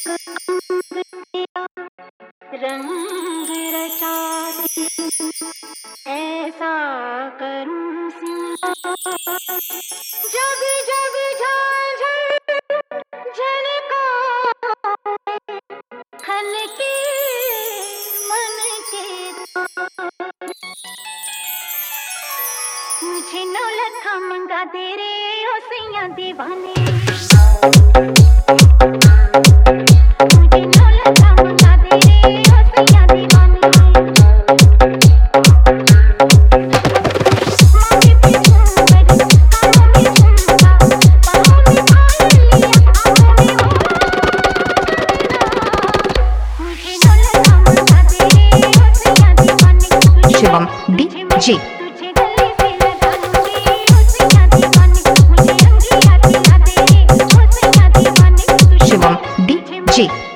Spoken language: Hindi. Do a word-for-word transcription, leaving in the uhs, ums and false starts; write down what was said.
रंग रचाती ऐसा करूं सिंगार जब जब झांझर झलका खनके मन के तार। मुझे नौलखा मंगा दे रे ओ सैया दीवाने। मुझे नौलखा मंगा दे रे ओ सैया दीवाने। माथे पे झूमर कानों में झुमका बाहों में पायल आँखों में हो गगरा। मुझे नौलखा मंगा दे रे ओ सैया दीवाने। शिवम डीजे तुझे गले से लगा लूंगी ओ सैया दीवाने। मुझे अंगलियां खिला दे रे ओ सैया दीवाने। शिवम डीजे।